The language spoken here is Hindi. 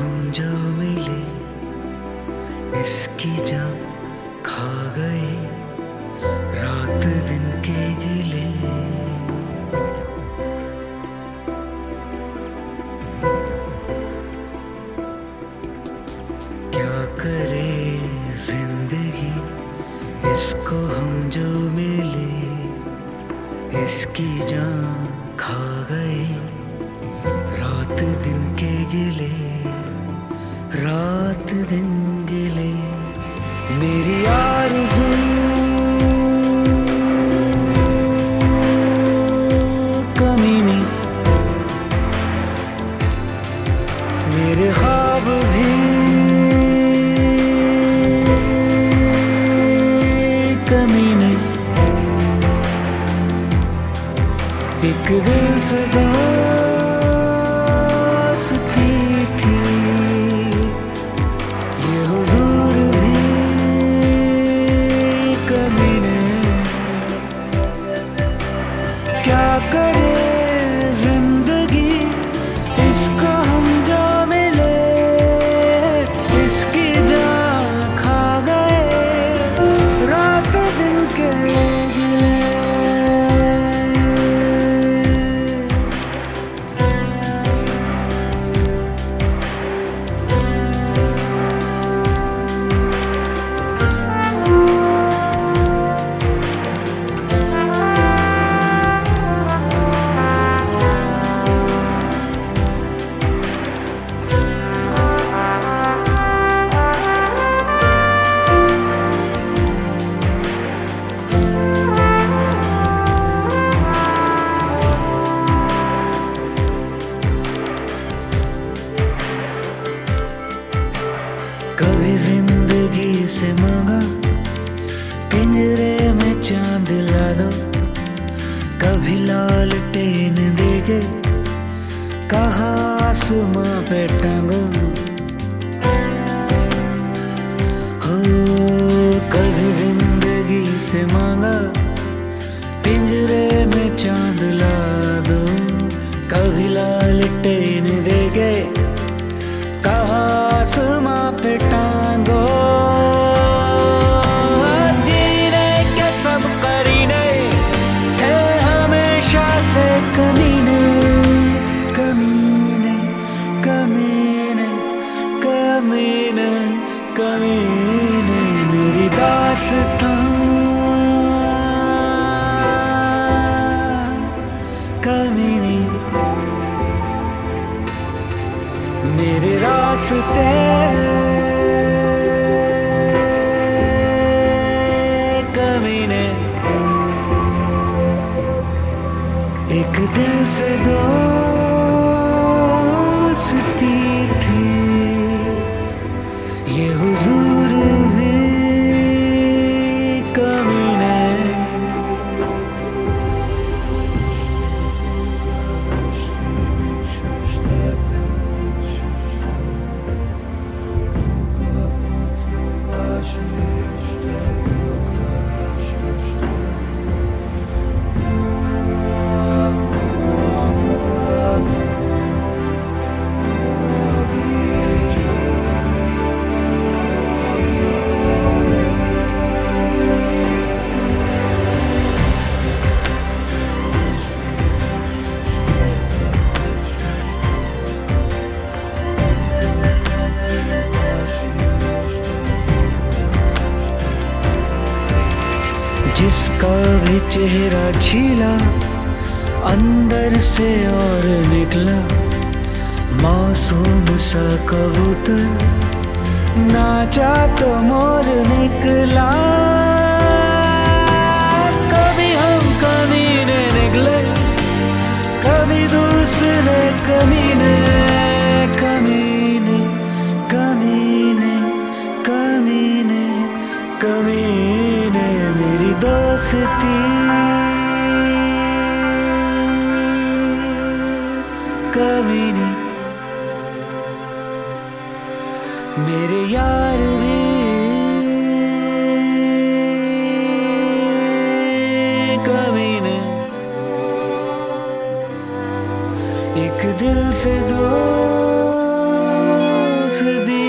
हम जो मिले इसकी जान खा गए रात दिन के गिले। क्या करे जिंदगी इसको हम जो मिले इसकी जान खा गए रात दिन के गिले, रात दिन गिले। मेरी आरज़ू कमीनी, मेरे ख्वाब भी कमीने। एक दिल से दोस्ती थी, ये हुजूर भी कमीने। क्या करे जिंदगी इसको हम जो मिले इसकी जान खा गए रात दिन के गिले। कभी जिंदगी से मांगा पिंजरे में चांद ला दो, कभी लालटेन देके कहा आसमां पे टांगो। हो कभी जिंदगी से मांगा पिंजरे में चांद ला दो, कभी लालटेन देके कहा आसमां पे टांगो। जीने के सब करीने थे हमेशा से कमीने, कमीने कमीने कमीने कमीने। मेरी दास्तां कमीने, मेरे रास्ते कमीने। एक दिल से दोस्ती थी, ये हुजूर भी कमीने। जिसका भी चेहरा छीला अंदर से और निकला मासूम सा कबूतर, नाचा तो मोर निकला। कभी हम कमीने निकले कभी दूसरे कमीने, कमीने कमीने कमीने कमीने। मेरी दोस्ती कमीने, मेरे यार भी कमीने। एक दिल से दो सांस दी